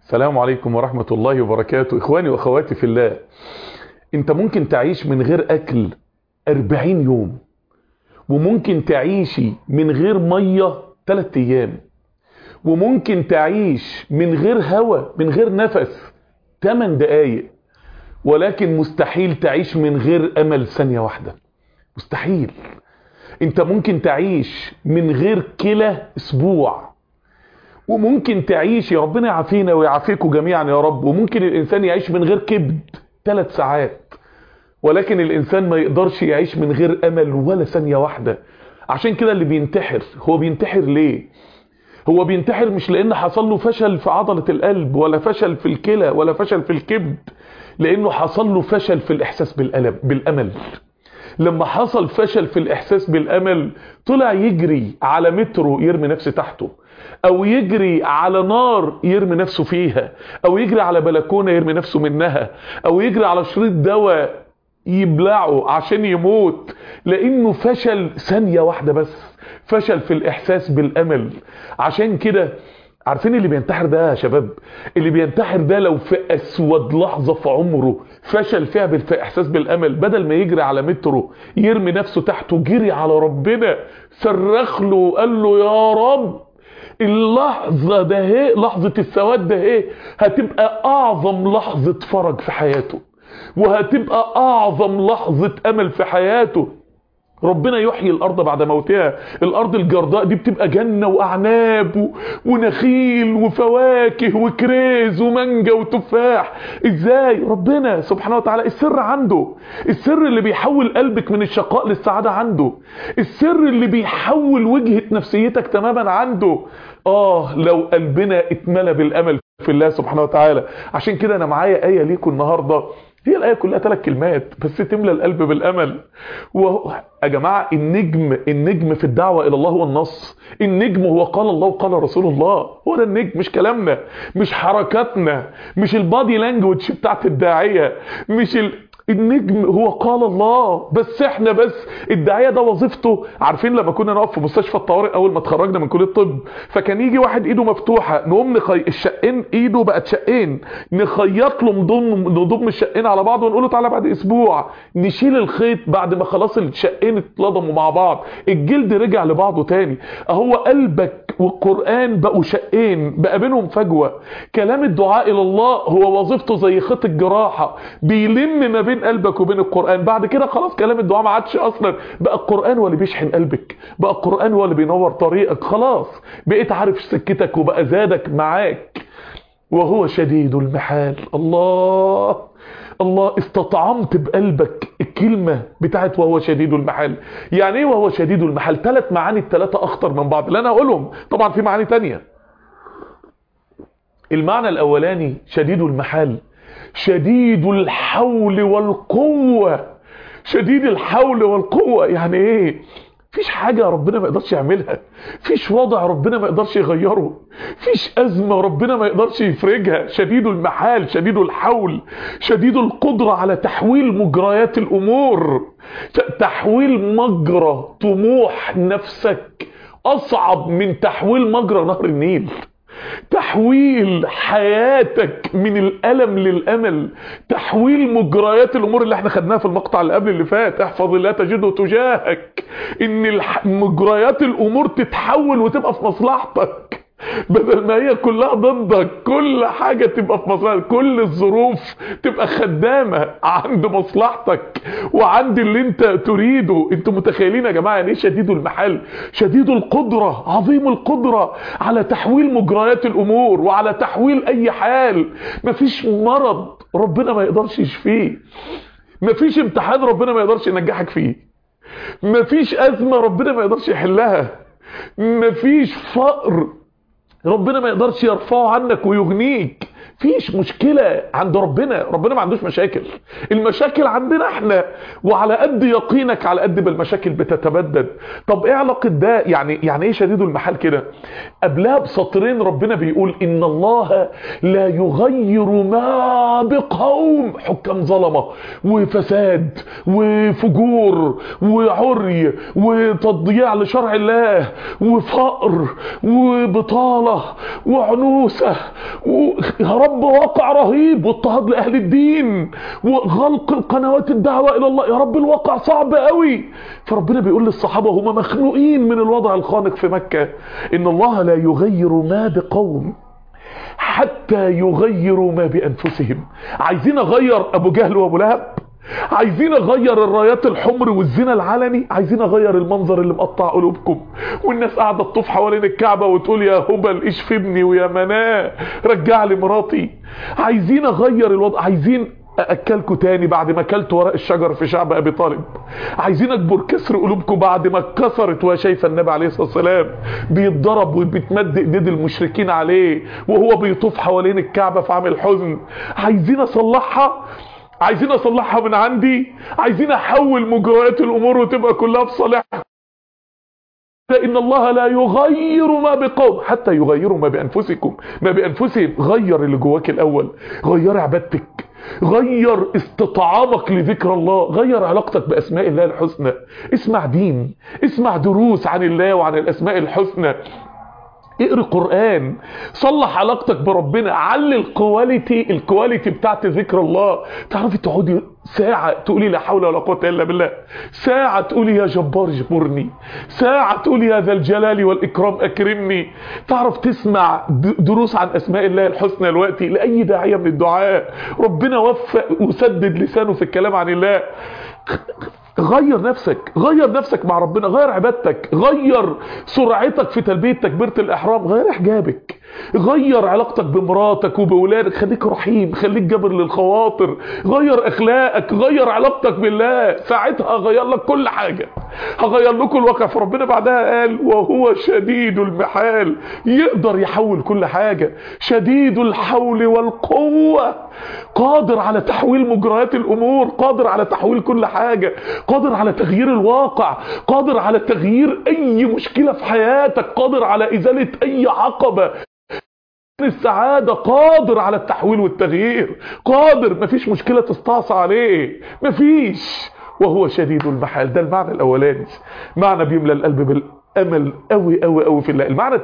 السلام عليكم ورحمة الله وبركاته. إخواني وأخواتي في الله، أنت ممكن تعيش من غير أكل 40 يوم، وممكن تعيشي من غير مية 3 أيام، وممكن تعيش من غير هواء من غير نفس 8 دقايق، ولكن مستحيل تعيش من غير أمل ثانية واحدة. مستحيل. أنت ممكن تعيش من غير كلى أسبوع، وممكن تعيش، يا ربنا يعافينا ويعافيكم جميعا يا رب، وممكن الإنسان يعيش من غير كبد 3 ساعات، ولكن الإنسان ما يقدرش يعيش من غير أمل ولا ثانية واحدة. عشان كده اللي بينتحر، هو بينتحر ليه؟ هو بينتحر مش لأن حصل له فشل في عضلة القلب، ولا فشل في الكلى، ولا فشل في الكبد، لأنه حصل له فشل في الإحساس بالأمل. لما حصل فشل في الإحساس بالأمل، طلع يجري على مترو يرمي نفسه تحته، او يجري على نار يرمي نفسه فيها، او يجري على بلكونة يرمي نفسه منها، او يجري على شريط دواء يبلعه عشان يموت، لانه فشل ثانية واحدة بس، فشل في الاحساس بالامل. عشان كده عارفين اللي بينتحر ده يا شباب، اللي بينتحر ده لو في اسود لحظة في عمره فشل فيها في احساس بالامل، بدل ما يجري على مترو يرمي نفسه تحته، جري على ربنا، صرخ له وقال له يا رب اللحظة ده هي لحظة السواد ده هي هتبقى اعظم لحظة فرج في حياته، وهتبقى اعظم لحظة امل في حياته. ربنا يحيي الارض بعد موتها. الارض الجرداء دي بتبقى جنة واعناب ونخيل وفواكه وكريز ومانجا وتفاح. ازاي؟ ربنا سبحانه وتعالى السر عنده، السر اللي بيحول قلبك من الشقاء للسعادة عنده، السر اللي بيحول وجهة نفسيتك تماما عنده. لو قلبنا اتملى بالامل في الله سبحانه وتعالى. عشان كده انا معايا آية ليكم النهاردة، هي الآية كلها 3 كلمات بس تملى القلب بالأمل. يا جماعة النجم في الدعوة إلى الله هو النص. النجم هو قال الله وقال رسول الله، هو ده النجم، مش كلامنا، مش حركاتنا، مش البادي لانجوج بتاعت الداعية، مش النجم هو قال الله. بس احنا الداعية ده وظيفته. عارفين لما كنا نقف في مستشفى الطوارئ اول ما اتخرجنا من كلية الطب، فكان يجي واحد ايده مفتوحة، نقوم الشقين ايده بقت شقين، نخيط له نضم الشقين على بعض ونقول له تعالى بعد اسبوع، نشيل الخيط بعد ما خلاص الشقين اتلضموا مع بعض، الجلد رجع لبعضه تاني. اهو قلبك والقرآن بقوا شقين، بقى بينهم فجوة. كلام الدعاء الى الله هو وظيفته زي خيط الجراحة، بيلم ما بين قلبك وبين القرآن. بعد كده خلاص كلام الدعاء ما عادش اصلا، بقى القرآن هو اللي بيشحن قلبك، بقى القرآن هو اللي بينور طريقك. خلاص بقيت عارف سكتك وبقى زادك معاك. وهو شديد المحال. الله استطعمت بقلبك الكلمة بتاعت وهو شديد المحال. يعني ايه وهو شديد المحال؟ 3 معاني، ال3 اخطر من بعض اللي انا اقولهم، طبعا في معاني تانية. المعنى الاولاني شديد المحال، شديد الحول والقوة. شديد الحول والقوة يعني ايه؟ فيش حاجة ربنا ما يقدرش يعملها، فيش وضع ربنا ما يقدرش يغيره، فيش أزمة ربنا ما يقدرش يفرجها. شديد المحال، شديد الحول، شديد القدرة على تحويل مجريات الأمور. تحويل مجرى طموح نفسك أصعب من تحويل مجرى نهر النيل. تحويل حياتك من الألم للأمل، تحويل مجريات الأمور اللي احنا خدناها في المقطع اللي قبل اللي فات، احفظ الله تجده تجاهك، ان مجريات الأمور تتحول وتبقى في مصلحتك، بدل ما هي كلها ضدك. كل حاجة تبقى في مصلحتك، كل الظروف تبقى خدامة عند مصلحتك وعند اللي انت تريده. انتوا متخيلين يا جماعة يعني ايه شديد المحال؟ شديد القدرة، عظيم القدرة على تحويل مجريات الامور وعلى تحويل اي حال. مفيش مرض ربنا ما يقدرش يشفيه، مفيش امتحان ربنا ما يقدرش ينجحك فيه، مفيش ازمة ربنا ما يقدرش يحلها، مفيش فقر ربنا ما يقدرش يرفعه عنك ويغنيك. فيش مشكلة عند ربنا، ربنا ما عندوش مشاكل، المشاكل عندنا احنا. وعلى قد يقينك على قد ما المشاكل بتتبدد. طب ايه علاقة ده؟ يعني ايه شديد المحال كده؟ قبلها بسطرين ربنا بيقول ان الله لا يغير ما بقوم، حكام ظلمة وفساد وفجور وعري وتضييع لشرع الله وفقر وبطالة وعنوسة يا رب واقع رهيب، واضطهاد لاهل الدين، وغلق القنوات الدعوه الى الله، يا رب الواقع صعب قوي. فربنا بيقول للصحابه هم مخنوقين من الوضع الخانق في مكه، ان الله لا يغير ما بقوم حتى يغيروا ما بانفسهم. عايزين اغير ابو جهل وابو لهب؟ عايزين اغير الرايات الحمر والزنا العلني؟ عايزين اغير المنظر اللي مقطع قلوبكم والناس قاعده تطوف حوالين الكعبه وتقول يا هبل اشفي ابني ويا مناه رجع لي مراتي؟ عايزين اغير الوضع؟ عايزين اكلكوا تاني بعد ما اكلتوا ورق الشجر في شعب ابي طالب؟ عايزين اكبر كسر قلوبكم بعد ما اتكسرت وهي شايفه النبي عليه الصلاه والسلام بيتضرب وبيتمد ايدين المشركين عليه وهو بيطوف حوالين الكعبه في عام الحزن؟ عايزين اصلحها؟ عايزين اصلحها من عندي؟ عايزين احول مجريات الامور وتبقى كلها في صالحها؟ ان الله لا يغير ما بقوم حتى يغيروا ما بانفسكم. ما بانفسهم. غير اللي جواك الاول، غير عبادتك، غير استطعامك لذكر الله، غير علاقتك باسماء الله الحسنى، اسمع دين، اسمع دروس عن الله وعن الاسماء الحسنى، اقرأ قرآن، صلح علاقتك بربنا، علي الكواليتي بتاعت ذكر الله. تعرفي تقعدي ساعة تقولي لا حول ولا قوة الا بالله، ساعة تقولي يا جبار اجبرني، ساعة تقولي يا ذا الجلال والإكرام أكرمني. تعرف تسمع دروس عن أسماء الله الحسنى دلوقتي لأي داعية من الدعاء ربنا وفق وسدد لسانه في الكلام عن الله. غير نفسك، غير نفسك مع ربنا، غير عبادتك، غير سرعتك في تلبية تكبيرة الإحرام، غير حجابك، غير علاقتك بمراتك وبولادك، خليك رحيم، خليك جابر للخواطر، غير اخلاقك، غير علاقتك بالله، ساعتها هغير لك كل حاجة، هغير لكم الواقع. فربنا بعدها قال وهو شديد المحال، يقدر يحول كل حاجة، شديد الحول والقوة، قادر على تحويل مجريات الامور، قادر على تحويل كل حاجة، قادر على تغيير الواقع، قادر على تغيير اي مشكلة في حياتك، قادر على ازالة اي عقبة السعادة، قادر على التحويل والتغيير، قادر، مفيش مشكلة تستعصى عليه، مفيش. وهو شديد المحال. ده المعنى الاولاني، معنى بيملى القلب بالامل قوي قوي قوي في الله.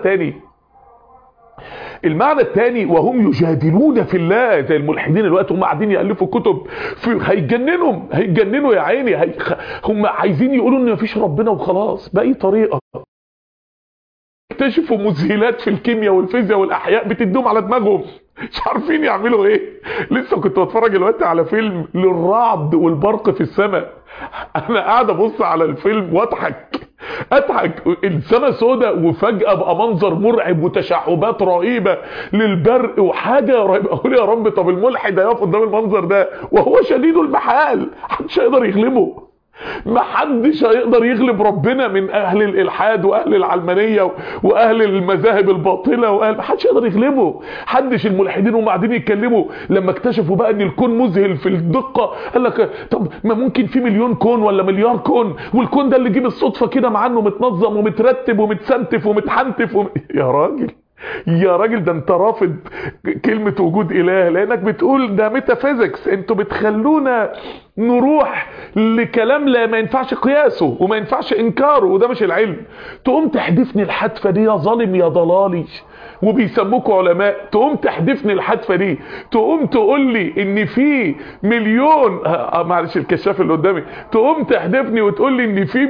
المعنى الثاني وهم يجادلون في الله، زي الملحدين الوقت هم قاعدين يالفوا كتب هيتجننوا يا عيني، هم عايزين يقولوا ان مفيش ربنا وخلاص باي طريقه. اكتشفوا مذهلات في الكيمياء والفيزياء والاحياء بتدوم على دماغهم، مش عارفين يعملوا ايه. لسه كنت بتفرج دلوقتي على فيلم للرعد والبرق في السماء، انا قاعد ابص على الفيلم واضحك، السماء سوداء وفجأة بقى منظر مرعب وتشعبات رهيبة للبرق وحاجة رهيبة. اقول يا رب طب الملحد هيقف قدام المنظر ده وهو شديد المحال، محدش هيقدر يغلبه، محدش هيقدر يغلب ربنا من اهل الالحاد واهل العلمانيه واهل المذاهب الباطله محدش يقدر يغلبه. حدش الملحدين وهم قاعدين يتكلموا لما اكتشفوا بقى ان الكون مذهل في الدقه، قال لك طب ما ممكن في مليون كون ولا مليار كون، والكون ده اللي جه بالصدفه كده مع انه متنظم ومترتب ومتسنتف ومتحنتف يا راجل ده انت رافض كلمة وجود اله، لانك بتقول ده ميتافيزيكس، انتوا بتخلونا نروح لكلام لا ما ينفعش قياسه وما ينفعش انكاره، وده مش العلم. تقوم تحدفني الحدفة دي يا ظالم يا ضلالي، وبيسموكوا علماء، تقوم تحدفني الحدفة دي، تقوم تقول لي ان في مليون معلش الكشاف اللي قدامي، تقوم تحدفني وتقول لي ان في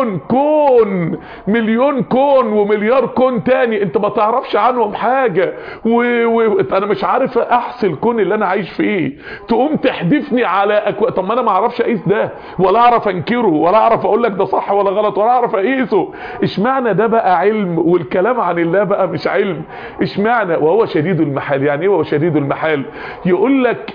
مليون كون ومليار كون تاني انت ما تعرفش عنهم حاجة، انا مش عارف احصي الكون اللي انا عايش فيه. تقوم تحدفني على طب ما انا ما اعرفش اقيس ده ولا اعرف انكره ولا اعرف اقول لك ده صح ولا غلط ولا اعرف اقيسه، اشمعنى ده بقى علم والكلام عن الله بقى مش علم؟ اشمعنى وهو شديد المحال؟ يعني ايه وهو شديد المحال؟ يقول لك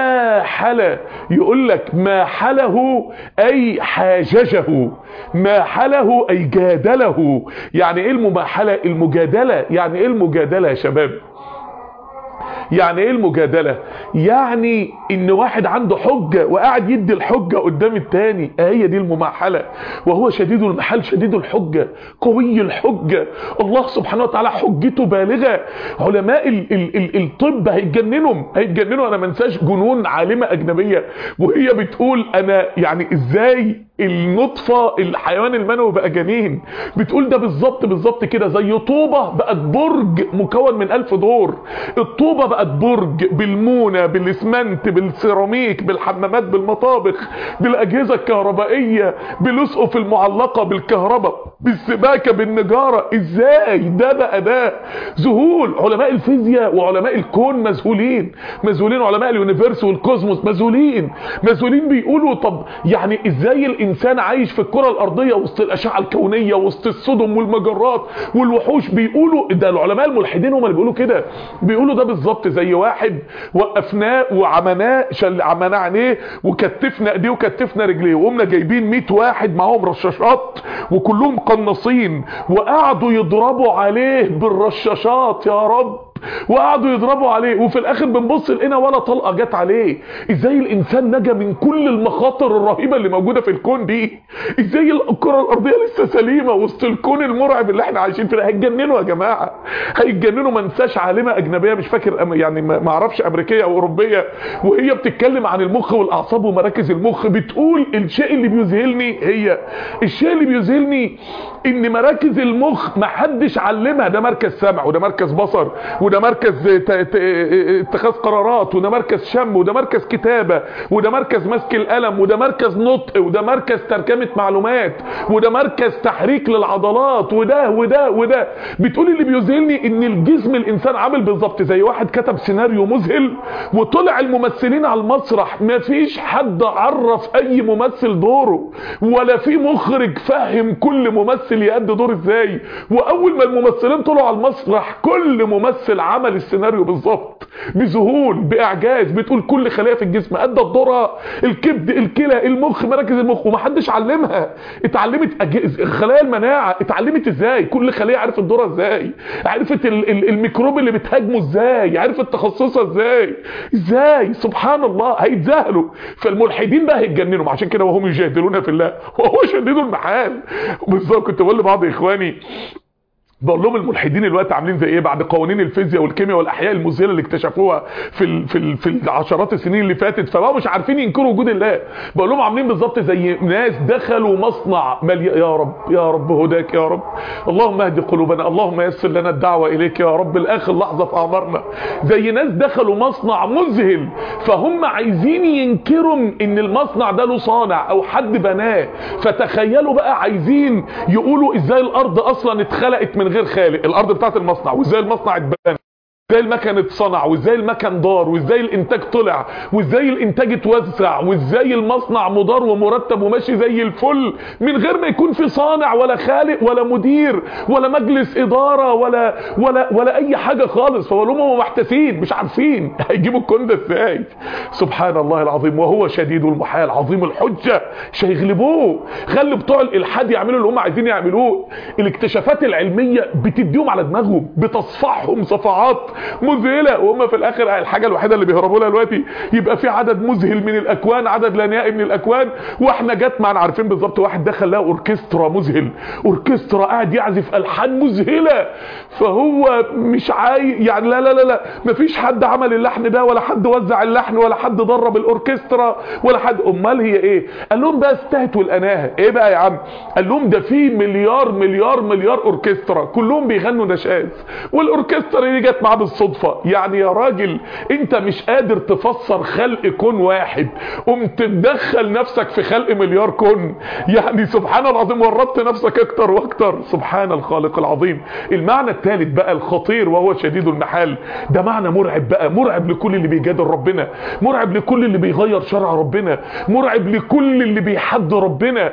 ما حله اي حاججه، ما حله اي جادله. يعني ايه المماحله؟ المجادله. يعني ايه المجادله يا شباب؟ يعني ايه المجادلة؟ يعني ان واحد عنده حجة وقاعد يدي الحجة قدام التاني، هي دي المماحلة. وهو شديد المحال، شديد الحجة، قوي الحجة، الله سبحانه وتعالى حجته بالغة. علماء الطب هيتجننوا. انا ما انساش جنون عالمة اجنبية وهي بتقول انا يعني ازاي النطفة الحيوان المنوي بقى جنين. بتقول ده بالظبط كده زي طوبة بقت برج مكون من 1000 دور. الطوبة بقت برج بالمونة بالاسمنت بالسيراميك بالحمامات بالمطابخ بالاجهزة الكهربائية بالاسقف المعلقة بالكهرباء بالسباكة بالنجارة. ازاي ده بقى ده؟ ذهول. علماء الفيزياء وعلماء الكون مذهولين، علماء اليونيفيرس والكوزموس مذهولين بيقولوا طب يعني ازاي الانسان عايش في الكرة الارضية وسط الاشعة الكونية وسط السدم والمجرات والوحوش؟ بيقولوا ده العلماء الملحدين هم اللي بيقولوا كده، بيقولوا ده بالظبط زي واحد وقفناه وعمناه عمناه عينيه وكتفنا ايديه وكتفنا رجليه وقمنا جايبين 100 واحد معاهم رشاشات وكلهم قناصين وقعدوا يضربوا عليه بالرشاشات يا رب، وقعدوا يضربوا عليه وفي الاخر بنبص لقينا ولا طلقه جت عليه. ازاي الانسان نجا من كل المخاطر الرهيبه اللي موجوده في الكون دي؟ ازاي الكره الارضيه لسه سليمه وسط الكون المرعب اللي احنا عايشين فيه؟ هيتجننوا يا جماعه، هيتجننوا. ما انساش عالمه اجنبيه مش فاكر يعني ما اعرفش امريكيه او اوروبيه، وهي بتتكلم عن المخ والاعصاب ومراكز المخ بتقول الشيء اللي بيذهلني ان مراكز المخ ما حدش علمها. ده مركز سمع وده مركز بصر وده مركز اتخاذ قرارات وده مركز شم وده مركز كتابة وده مركز مسك القلم وده مركز نطق وده مركز ترجمة معلومات وده مركز تحريك للعضلات وده. بتقول اللي بيذهلني ان الجسم الانسان عامل بالظبط زي واحد كتب سيناريو مذهل وطلع الممثلين على المسرح ما فيش حد عرف اي ممثل دوره ولا في مخرج فهم كل ممثل يأدي دور ازاي، واول ما الممثلين طلعوا على المسرح كل ممثل عمل السيناريو بالظبط بذهول باعجاز. بتقول كل خليه في الجسم ادت دورها، الكبد الكلى المخ مراكز المخ ومحدش علمها. اتعلمت خلايا المناعه اتعلمت ازاي، كل خليه عرفت دورها ازاي، عرفت الميكروب اللي بتهاجمه ازاي، عرفت تخصصها ازاي. سبحان الله هيتذهلوا. فالملحدين بقى هيتجننوا. عشان كده وهم يجادلون في الله وهو شديد المحال. بالظبط كنت بقول لبعض اخواني بقول لهم الملحدين الوقت عاملين زي ايه بعد قوانين الفيزياء والكيمياء والاحياء المذهله اللي اكتشفوها في العشرات السنين اللي فاتت، فبقوا مش عارفين ينكروا وجود الله. بقول لهم عاملين بالظبط زي ناس دخلوا مصنع يا رب هداك يا رب، اللهم اهد قلوبنا، اللهم يسر لنا الدعوه اليك يا رب لاخر لحظه في اعمارنا. زي ناس دخلوا مصنع مذهل فهم عايزين ينكروا ان المصنع ده له صانع او حد بناه. فتخيلوا بقى عايزين يقولوا ازاي الارض اصلا اتخلقت من غير خالق، الارض بتاعت المصنع، وازاي المصنع اتبنى، ازاي المكن اتصنع، وازاي المكن دار، وازاي الانتاج طلع، وازاي الانتاج اتوزع، وازاي المصنع مدار ومرتب وماشي زي الفل من غير ما يكون في صانع ولا خالق ولا مدير ولا مجلس اداره ولا اي حاجه خالص. فبقول لهم هم محتاسين مش عارفين هيجيبوا الكون ده ازاي. سبحان الله العظيم وهو شديد المحال عظيم الحجه، مش هيغلبوه. خلي بتوع الالحاد يعملوا اللي هم عايزين يعملوه. الاكتشافات العلميه بتديهم على دماغهم، بتصفعهم صفعات مذهله، وهم في الاخر الحاجه الوحيده اللي بيهربوا لها دلوقتي يبقى في عدد مذهل من الاكوان، عدد لا نهائي من الاكوان. واحنا جت معنا عارفين بالظبط واحد دخل لها اوركسترا مذهل، اوركسترا قاعد يعزف الحان مذهله، فهو مش عايز يعني لا مفيش حد عمل اللحن ده ولا حد وزع اللحن ولا حد درب الاوركسترا ولا حد. امال هي ايه؟ قال لهم بقى استهت والاناهه. ايه بقى يا عم؟ قال لهم ده في مليار اوركسترا كلهم بيغنوا نشاز، والاوركسترا اللي جت معاه بالصدفه. يعني يا راجل انت مش قادر تفسر خلق كون واحد قمت تدخل نفسك في خلق مليار كون. يعني سبحان الله العظيم ورطت نفسك اكتر واكتر. سبحان الخالق العظيم. المعنى الثالث بقى الخطير وهو شديد المحال، ده معنى مرعب بقى، مرعب لكل اللي بيجادل ربنا، مرعب لكل اللي بيغير شرع ربنا، مرعب لكل اللي بيحد ربنا.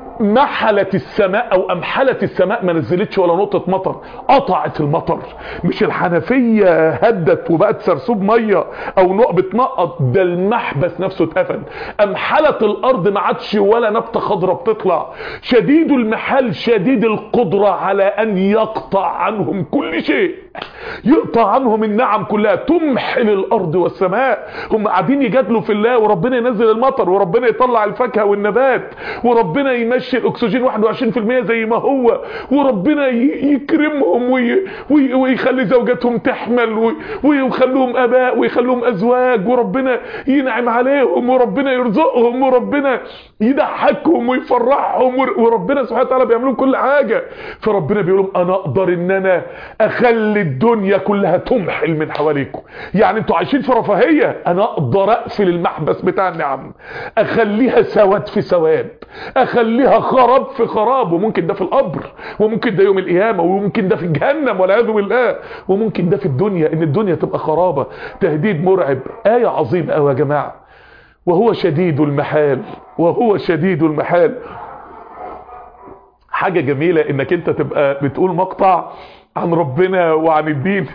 محلت السماء او امحلت السماء، ما نزلتش ولا نقطه مطر، قطعت المطر. مش الحنفيه هدت وبقت سرسوب ميه او بتنقط، ده المحبس نفسه اتقفل. امحلت الارض ما عادش ولا نبته خضراء بتطلع. شديد المحال شديد القدره على ان يقطع عنهم كل شيء. يقطع عنهم النعم كلها، تمحل الارض والسماء. هم قاعدين يجادلوا في الله، وربنا ينزل المطر، وربنا يطلع الفاكهه والنبات، وربنا يمشي الاكسجين 21% زي ما هو، وربنا يكرمهم ويخلي زوجاتهم تحمل، ويخليهم اباء ويخليهم ازواج، وربنا ينعم عليهم، وربنا يرزقهم، وربنا يضحكهم ويفرحهم، وربنا سبحانه وتعالى بيعملوا كل حاجه. فربنا بيقول لهم انا اقدر ان انا اخلي الدنيا كلها تمحل من حواليكم. يعني انتوا عايشين في رفاهيه، انا اقدر اقفل المحبس بتاع النعم، اخليها سواد في سواد، اخليها خراب في خراب. وممكن ده في القبر، وممكن ده يوم القيامه، وممكن ده في جهنم والعياذ بالله، وممكن ده في الدنيا، ان الدنيا تبقى خرابه. تهديد مرعب. ايه عظيمه قوي يا جماعه. وهو شديد المحال، وهو شديد المحال. حاجه جميله انك انت تبقى بتقول مقطع عن ربنا وعن الدين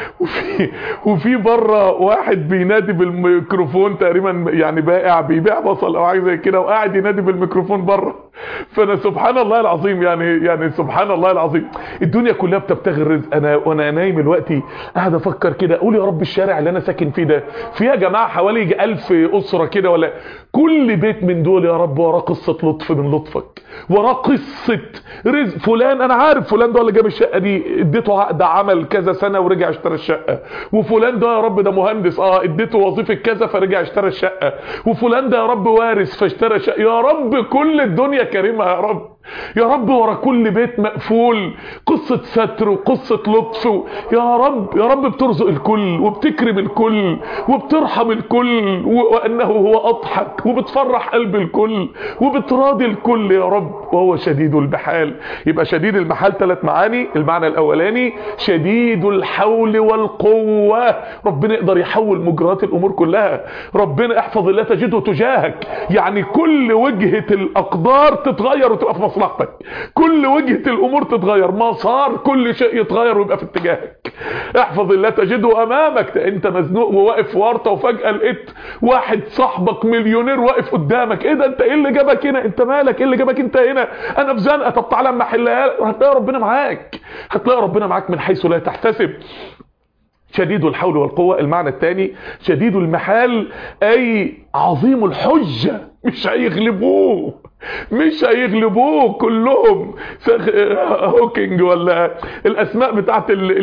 وفي بره واحد بينادي بالميكروفون تقريبا، يعني بائع بيبيع بصل او حاجه زي كده، وقاعد ينادي بالميكروفون بره. فانا سبحان الله العظيم، يعني سبحان الله العظيم، الدنيا كلها بتبتغي الرزق. وانا نايم دلوقتي قاعد افكر كده، اقول يا رب الشارع اللي انا ساكن فيه ده فيها يا جماعه حوالي 1000 اسره كده، ولا كل بيت من دول يا رب وراه قصه لطف من لطفك، وراه قصه رزق. فلان انا عارف فلان ده اللي جاب الشقه دي اديته عقد عمل كذا سنه ورجع اشترى الشقه، وفلان ده يا رب ده مهندس اديته وظيفه كذا فرجع اشترى الشقه، وفلان ده يا رب وارث فاشترى شقه. يا رب كل الدنيا كريمه يا رب، يا رب ورا كل بيت مقفول قصه ستر وقصه لطف. يا رب يا رب بترزق الكل وبتكرم الكل وبترحم الكل، وانه هو اضحك، وبتفرح قلب الكل وبتراضي الكل يا رب. وهو شديد المحال. يبقى شديد المحال 3 معاني. المعنى الاولاني شديد الحول والقوه، ربنا يقدر يحول مجريات الامور كلها. ربنا احفظ الله تجده تجاهك، يعني كل وجهه الاقدار تتغير وتبقى في مصلحتك، كل وجهه الامور تتغير، مسار كل شيء يتغير ويبقى في اتجاهك. احفظ الله تجده امامك. انت مزنوق وواقف في ورطه، وفجاه لقيت واحد صاحبك مليونير واقف قدامك. ايه ده؟ انت ايه اللي جابك هنا؟ انت مالك؟ ايه اللي جابك انت هنا؟ انا في زنقه. طب تعالى اما احلها. هتلاقي ربنا معاك، هتلاقي ربنا معاك من حيث لا تحتسب. شديد الحول والقوة. المعنى الثاني شديد المحال، اي عظيم الحجة، مش هيغلبوه، مش هيغلبوه كلهم. هوكينج ولا الاسماء بتاعت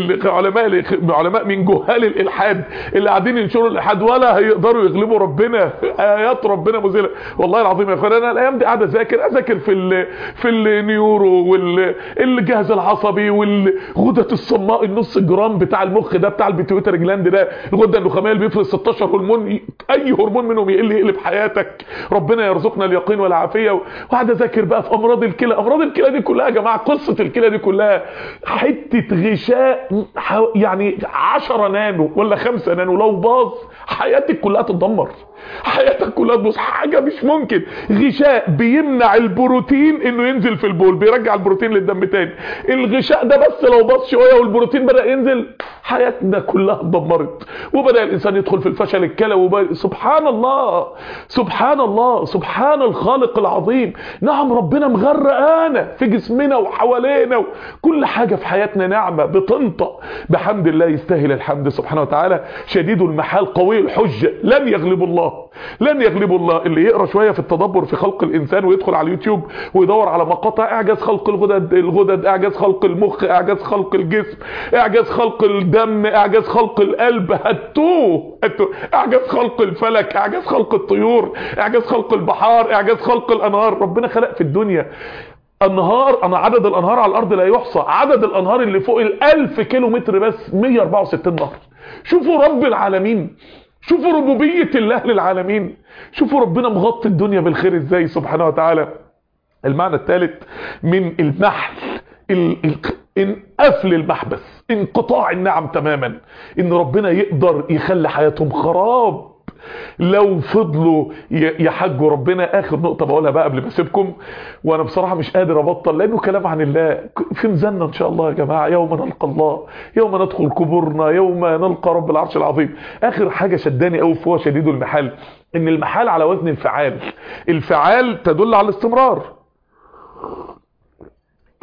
علماء من جهال الالحاد اللي قاعدين ينشروا الالحاد، ولا هيقدروا يغلبوا ربنا. ايات ربنا مذهله والله العظيم يا اخوان. انا الايام دي قاعد اذاكر في النيورو والجهاز العصبي والغدة الصماء، النص جرام بتاع المخ ده بتاع البيتيوتري جلاند ده، الغده النخاميه اللي بيفرز 16 هرمون، اي هرمون منهم يقلب حياتك. ربنا يرزقنا اليقين والعافيه. وقعد اذاكر بقى في امراض الكلى. امراض الكلى دي كلها يا جماعه، قصه الكلى دي كلها حته غشاء، يعني 10 نانو ولا 5 نانو لو باظ حياتك كلها تتدمر، حياتك كلها تبوظ. حاجه مش ممكن. غشاء بيمنع البروتين انه ينزل في البول، بيرجع البروتين للدم تاني. الغشاء ده بس لو باظ شويه والبروتين بدا ينزل، حياتنا كلها اتدمرت، وبدا الانسان يدخل في الفشل الكلوي. سبحان الله سبحان الله سبحان الخالق العظيم. نعم ربنا مغرقانا في جسمنا وحوالينا، كل حاجه في حياتنا نعمه بتنطق بحمد الله، يستاهل الحمد سبحانه وتعالى. شديد المحال قوي الحجه، لن يغلب الله، لن يغلب الله. اللي يقرا شويه في التدبر في خلق الانسان ويدخل على اليوتيوب ويدور على مقاطع اعجاز خلق الغدد، اعجاز خلق المخ، اعجاز خلق الجسم، اعجاز خلق الدم، اعجاز خلق القلب، هتوه. اعجاز خلق الفلك، اعجاز خلق الطيور، اعجاز خلق البحار، اعجاز خلق الانهار. ربنا خلق في الدنيا انهار، انا عدد الانهار على الارض لا يحصى، عدد الانهار اللي فوق 1000 كيلو متر بس 164 نهر. شوفوا رب العالمين، شوفوا ربوبية الله للعالمين، شوفوا ربنا مغطي الدنيا بالخير ازاي سبحانه وتعالى. المعنى الثالث من المحل، قفل المحبس، انقطاع النعم تماما، ان ربنا يقدر يخلي حياتهم خراب لو فضلوا يحجوا ربنا. اخر نقطة بقولها بقى قبل ما اسيبكم، وانا بصراحة مش قادر ابطل لانه كلام عن الله في ميزاننا ان شاء الله يا جماعة، يوم نلقى الله، يوم ندخل قبورنا، يوم نلقى رب العرش العظيم. اخر حاجة شداني قوي فهو شديد المحال، ان المحال على وزن الفعال. الفعال تدل على الاستمرار،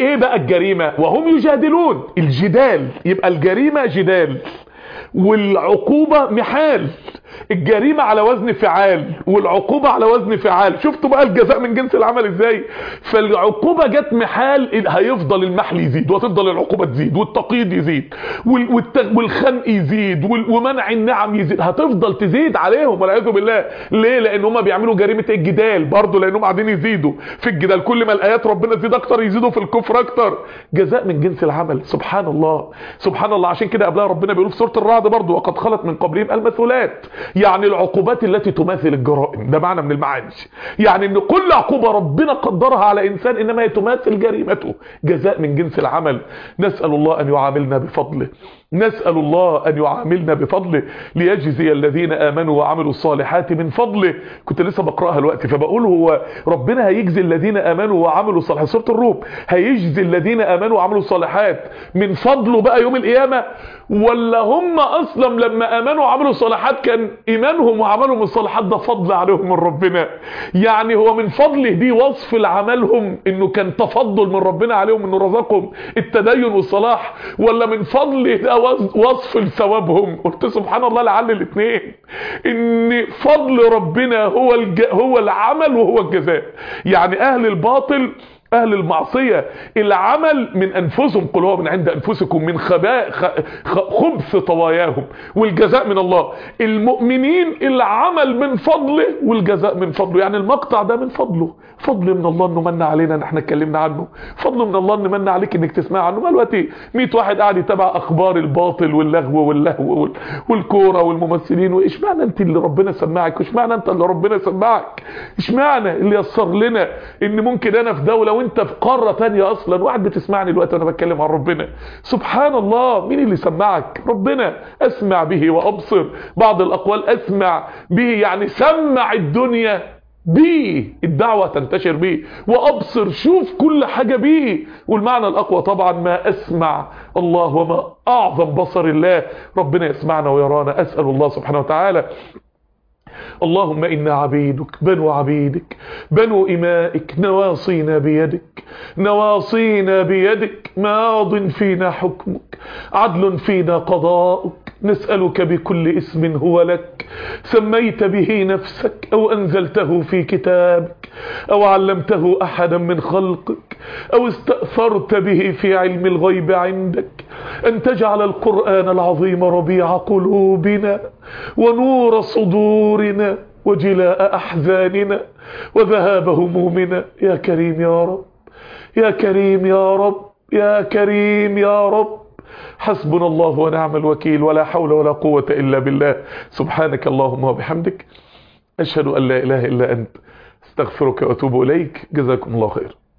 ايه بقى الجريمة؟ وهم يجادلون. الجدال يبقى الجريمة جدال، والعقوبة محال. الجريمة على وزن فعال والعقوبة على وزن فعال. شفتوا بقى الجزاء من جنس العمل ازاي؟ فالعقوبة جت محال، هيفضل المحل يزيد وتفضل العقوبة تزيد والتقييد يزيد والخنق يزيد ومنع النعم يزيد، هتفضل تزيد عليهم والعياذ بالله. ليه؟ لان هم بيعملوا جريمة الجدال برضه، لانهم قاعدين يزيدوا في الجدال. كل ما الايات ربنا تزيد اكتر يزيدوا في الكفر اكتر. جزاء من جنس العمل. سبحان الله سبحان الله. عشان كده قبلها ربنا بيقول في سورة الرعد برضه: وقد خلت من قبلهم المثلات، يعني العقوبات التي تماثل الجرائم. ده معنى من المعاني، يعني ان كل عقوبة ربنا قدرها على انسان انما هي تماثل جريمته. جزاء من جنس العمل. نسأل الله ان يعاملنا بفضله، نسأل الله ان يعاملنا بفضله ليجزي الذين امنوا وعملوا الصالحات من فضله. كنت لسه بقرأها الوقت فبقول هو ربنا هيجزي الذين امنوا وعملوا الصالحات، سورة الروم، هيجزي الذين امنوا وعملوا الصالحات من فضله بقى يوم القيامة، ولا هم اصلا لما امنوا وعملوا الصالحات كان ايمانهم وعملهم الصالحات ده فضل عليهم من ربنا؟ يعني هو من فضله دي وصف لعملهم انه كان تفضل من ربنا عليهم انه رزقهم التدين والصلاح، ولا من فضله ده وصف لثوابهم؟ قلت سبحان الله لعل الاثنين، ان فضل ربنا هو العمل وهو الجزاء. يعني اهل الباطل اهل المعصية العمل من انفسهم، قل هو من عند انفسكم من خبث طواياهم، والجزاء من الله. المؤمنين العمل من فضله والجزاء من فضله. يعني المقطع ده من فضله، فضل من الله انه من علينا ان احنا اتكلمنا عنه، فضل من الله انه من عليك انك تسمع عنه. ما دلوقتي 100 واحد قاعد يتابع اخبار الباطل واللهو والكوره والممثلين، وايش معنى انت اللي ربنا سمعك؟ وايش معنى انت اللي ربنا سمعك؟ ايش معنى اللي يسر لنا ان ممكن انا في دوله وانت في قاره ثانيه اصلا واحد بتسمعني دلوقتي وانا بتكلم عن ربنا؟ سبحان الله. مين اللي سمعك؟ ربنا. اسمع به وابصر. بعض الاقوال اسمع به يعني سمع الدنيا بيه، الدعوة تنتشر بيه، وابصر شوف كل حاجة بيه. والمعنى الاقوى طبعا ما اسمع الله وما اعظم بصر الله، ربنا يسمعنا ويرانا. اسأل الله سبحانه وتعالى. اللهم إنا عبيدك بنو عبيدك بنو إمائك، نواصينا بيدك نواصينا بيدك، ماض فينا حكمك عدل فينا قضاؤك. نسألك بكل اسم هو لك سميت به نفسك أو أنزلته في كتابك أو علمته أحدا من خلقك أو استأثرت به في علم الغيب عندك، أن تجعل القرآن العظيم ربيع قلوبنا ونور صدورنا وجلاء أحزاننا وذهاب همومنا. يا كريم يا رب، يا كريم يا رب، يا كريم يا رب. حسبنا الله ونعم الوكيل، ولا حول ولا قوة إلا بالله. سبحانك اللهم وبحمدك، أشهد أن لا إله إلا أنت، استغفرك وأتوب إليك. جزاكم الله خير.